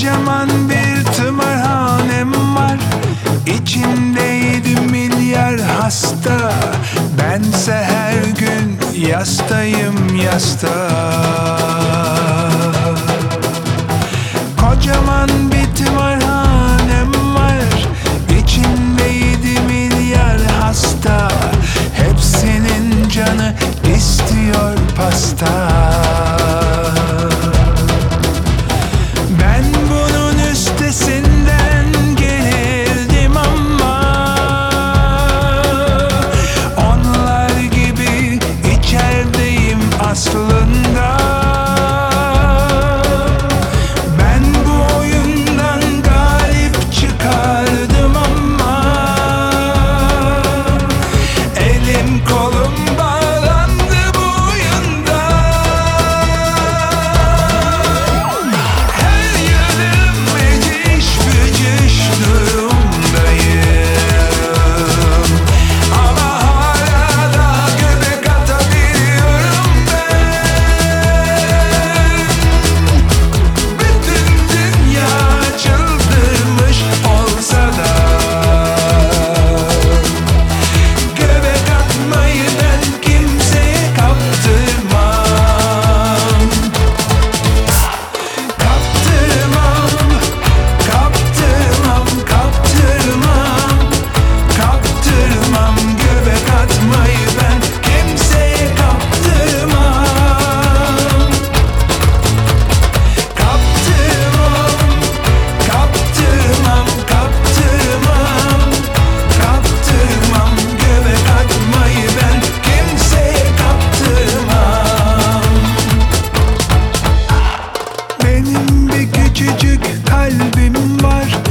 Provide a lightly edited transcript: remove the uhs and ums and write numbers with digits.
Kocaman bir tımarhanem var, İçinde 7 milyar hasta. Bense her gün yastayım yasta. Kocaman bir tımarhanem var, İçinde 7 milyar hasta. Hepsinin canı istiyor pasta. Ben bunun üstesinden gelirdim ama onlar gibi içerideyim aslında. Ben bu oyundan galip çıkardım ama elim kolum bağlandı bu oyunda. Her yanım eciş bücüş durumdayım, ama hala da göbek atabiliyorum ben. Bütün dünya çıldırmış olsa da göbek atmayı ben kimseye kaptırmam. Kaptırmam göbek atmayı ben kimseye kaptırmam. Kaptırmam göbek atmayı ben kimseye kaptırmam. Benim bir küçücük kalbim var,